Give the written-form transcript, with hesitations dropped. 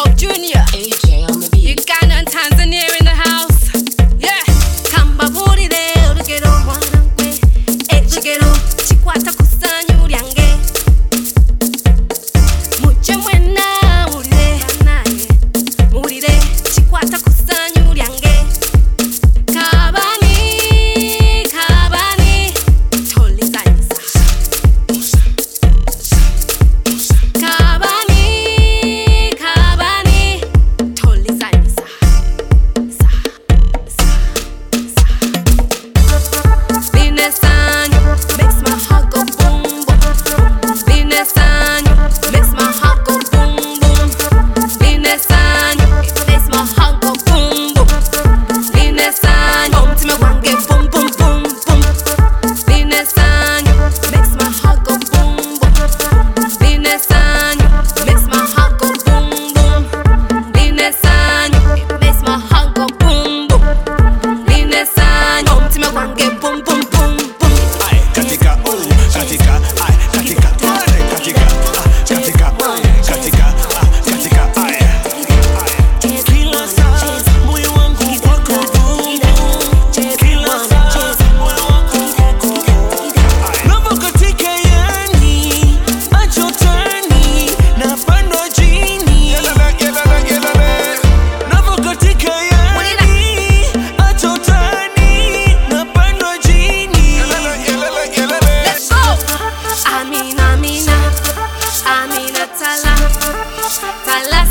Pope Jr. AJ on the beat. Uganda and Tanzania in the house. Yeah. Kamba buri leo lugero wanangwe. Lugero chikwata kusanyu lyange. Muche mwena mulire chikwata kusanyu lyange. Kabani tolizanyisa. Kabani tolizanyisa. Linesanyo makes my heart go boom boom. Linesanyo makes my heart go boom boom. Linesanyo makes my heart go boom boom. Linesanyo umtima gwange boom boom boom boom. Linesanyo makes my heart go boom boom. Linesanyo makes my heart go boom boom. Linesanyo makes my heart go boom boom. Linesanyo umtima gwange boom boom boom boom. Katika katika katika katika kila saa moyo wangu kwako kila saa moyo wangu kwako navo katika yani achotani na pando chini navo katika yani achotani na pando chini. Let's go. Amina, Amina, Tala.